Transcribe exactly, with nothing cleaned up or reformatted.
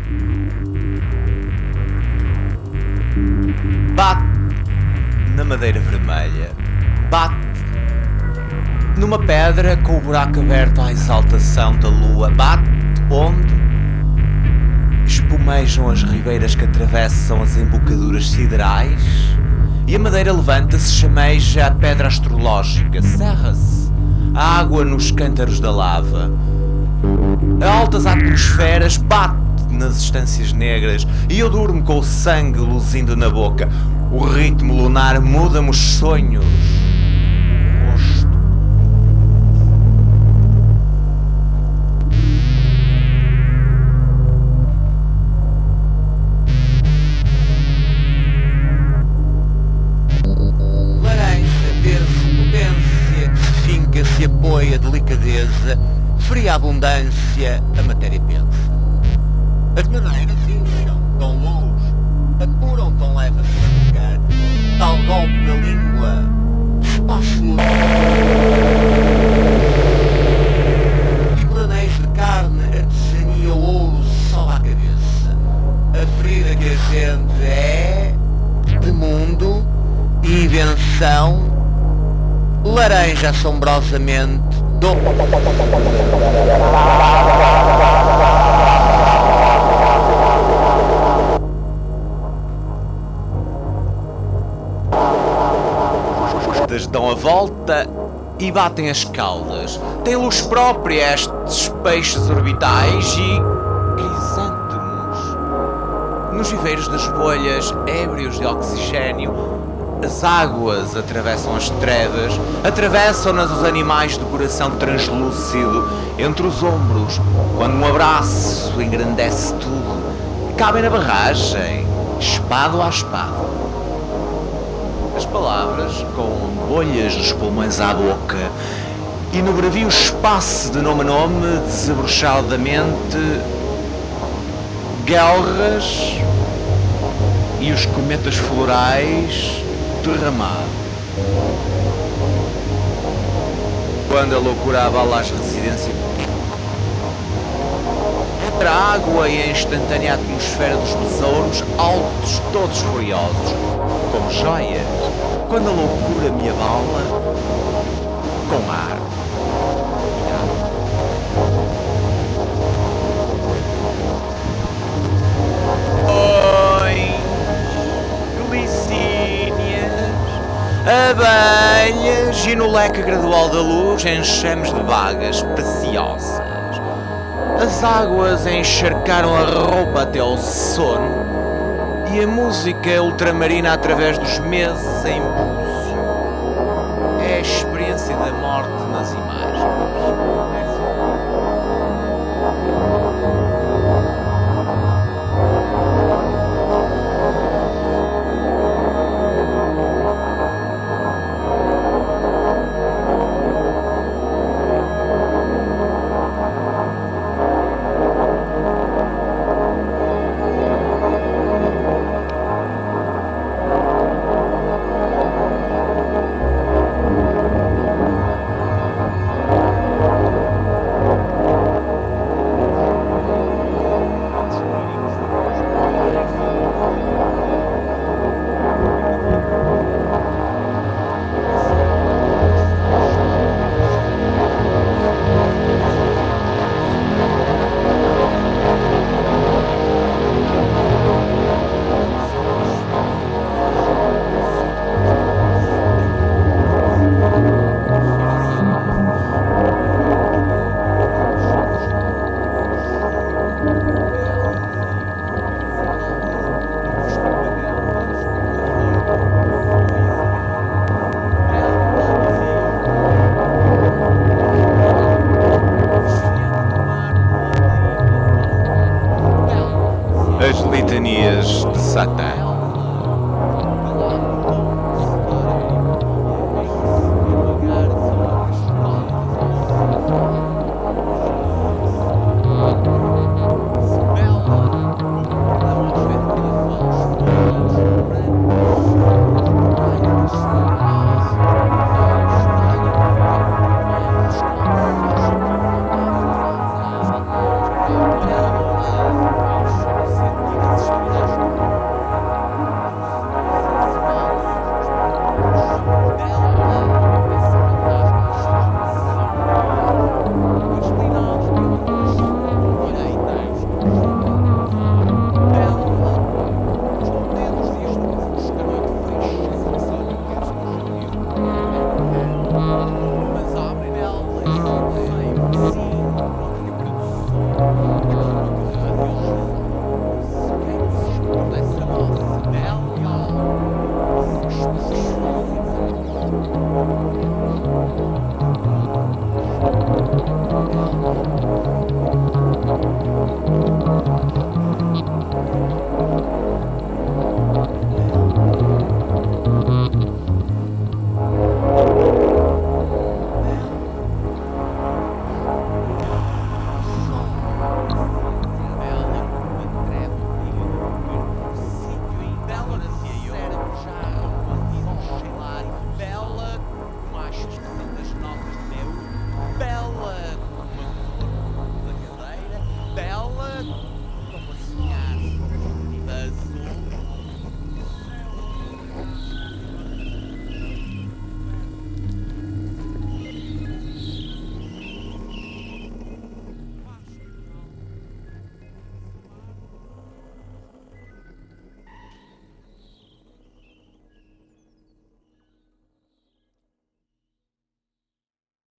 Bate na madeira vermelha, bate numa pedra com o buraco aberto à exaltação da lua, bate onde espumejam as ribeiras que atravessam as embocaduras siderais e a madeira levanta-se, chameja a pedra astrológica, cerra-se a água nos cântaros da lava, a altas atmosferas bate nas estâncias negras e eu durmo com o sangue luzindo na boca. O ritmo lunar muda-me os sonhos. Rosto. Laranja, berço, potência, finca, se apoia, delicadeza, fria abundância, a matéria pensa. As madeiras incham, tão luz, apuram tão leve a seu lugar, tal golpe na língua, espaço luz. E planejo de carne artesania ouro só à cabeça. A ferida que a gente é de mundo e invenção, laranja assombrosamente do... Dão a volta e batem as caudas. Tem luz própria estes peixes orbitais e crisântemos. Nos viveiros das bolhas, ébrios de oxigênio, as águas atravessam as trevas, atravessam-nas os animais de coração translúcido entre os ombros, quando um abraço engrandece tudo. Cabem na barragem, espado a espado. As palavras, com bolhas dos pulmões à boca, e no bravio espaço de nome a nome, desabrochadamente, guelras e os cometas florais derramados. Quando a loucura abala as residências, entre a água e a instantânea atmosfera dos besouros, altos, todos furiosos, como joias, quando a loucura me abala, com ar. Oi, glicínias, abelhas e no leque gradual da luz enchemos de vagas preciosas. As águas encharcaram a roupa até ao sono e a música ultramarina através dos meses em búzio. É a experiência da morte nas imagens. As litanias de Satã.